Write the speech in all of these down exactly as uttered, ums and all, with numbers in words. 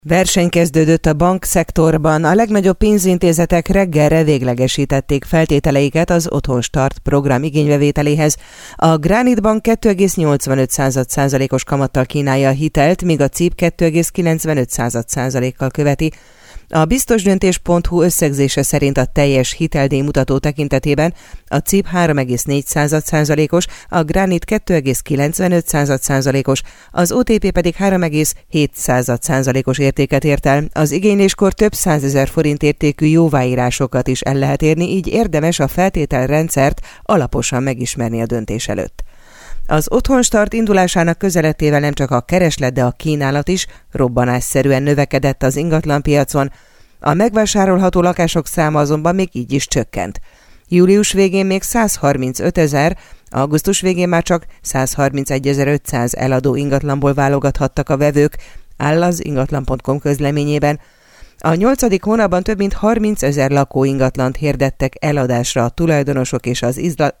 Verseny kezdődött a bankszektorban, a legnagyobb pénzintézetek reggelre véglegesítették feltételeiket az Otthonstart program igénybevételéhez. A Granit Bank kettő egész nyolcvanöt százalékos kamattal kínálja a hitelt, míg a cé i bé kettő egész kilencvenöt százalékkal követi. A biztosdöntés pont hú összegzése szerint a teljes hiteldíj mutató tekintetében a cé i bé három egész négy százalékos, a Granit kettő egész kilencvenöt százalékos, az o té pé pedig három egész hét százalékos értéket ért el. Az igényléskor több százezer forint értékű jóváírásokat is el lehet érni, így érdemes a feltételrendszert alaposan megismerni a döntés előtt. Az Otthonstart indulásának közelettével nem csak a kereslet, de a kínálat is robbanásszerűen növekedett az ingatlanpiacon. A megvásárolható lakások száma azonban még így is csökkent. Július végén még százharmincöt ezer, augusztus végén már csak százharmincegyezer-ötszáz eladó ingatlanból válogathattak a vevők, áll az ingatlan pont com közleményében. A nyolcadik hónapban több mint harminc ezer lakó ingatlant hirdettek eladásra a tulajdonosok és az izla...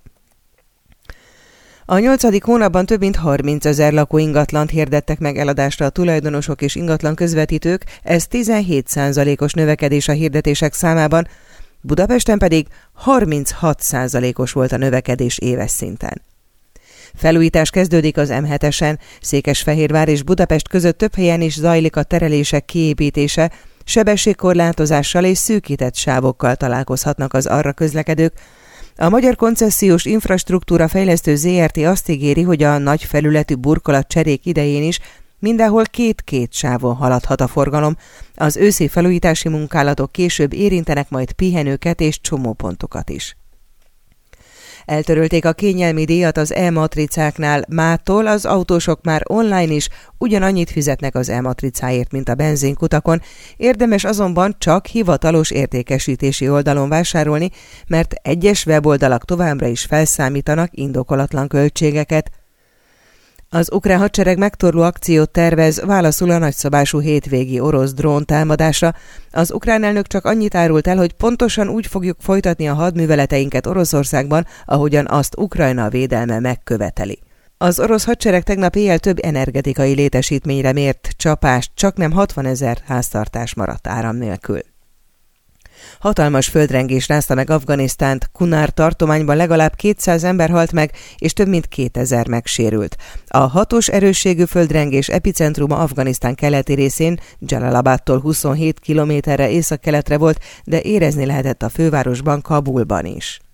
A nyolcadik hónapban több mint harminc ezer lakó ingatlant hirdettek meg eladásra a tulajdonosok és ingatlan közvetítők, ez tizenhét százalékos növekedés a hirdetések számában, Budapesten pedig harminchat százalékos volt a növekedés éves szinten. Felújítás kezdődik az em hetesen, Székesfehérvár és Budapest között több helyen is zajlik a terelések kiépítése, sebességkorlátozással és szűkített sávokkal találkozhatnak az arra közlekedők. A Magyar Koncesziós Infrastruktúra Fejlesztő zé er té azt ígéri, hogy a nagy felületű burkolatcserék idején is mindenhol két-két sávon haladhat a forgalom. Az őszi felújítási munkálatok később érintenek majd pihenőket és csomópontokat is. Eltörölték a kényelmi díjat az e-matricáknál, mától az autósok már online is ugyanannyit fizetnek az e-matricáért, mint a benzinkutakon, érdemes azonban csak hivatalos értékesítési oldalon vásárolni, mert egyes weboldalak továbbra is felszámítanak indokolatlan költségeket. Az ukrán hadsereg megtorló akciót tervez válaszul a nagyszabású hétvégi orosz dróntámadásra. Az ukrán elnök csak annyit árult el, hogy pontosan úgy fogjuk folytatni a hadműveleteinket Oroszországban, ahogyan azt Ukrajna védelme megköveteli. Az orosz hadsereg tegnap éjjel több energetikai létesítményre mért csapást, csaknem hatvanezer háztartás maradt áram nélkül. Hatalmas földrengés rázta meg Afganisztánt, Kunar tartományban legalább kétszáz ember halt meg, és több mint kétezer megsérült. A hatos erősségű földrengés epicentruma Afganisztán keleti részén, Jalalabadtól huszonhét kilométerre északkeletre volt, de érezni lehetett a fővárosban, Kabulban is.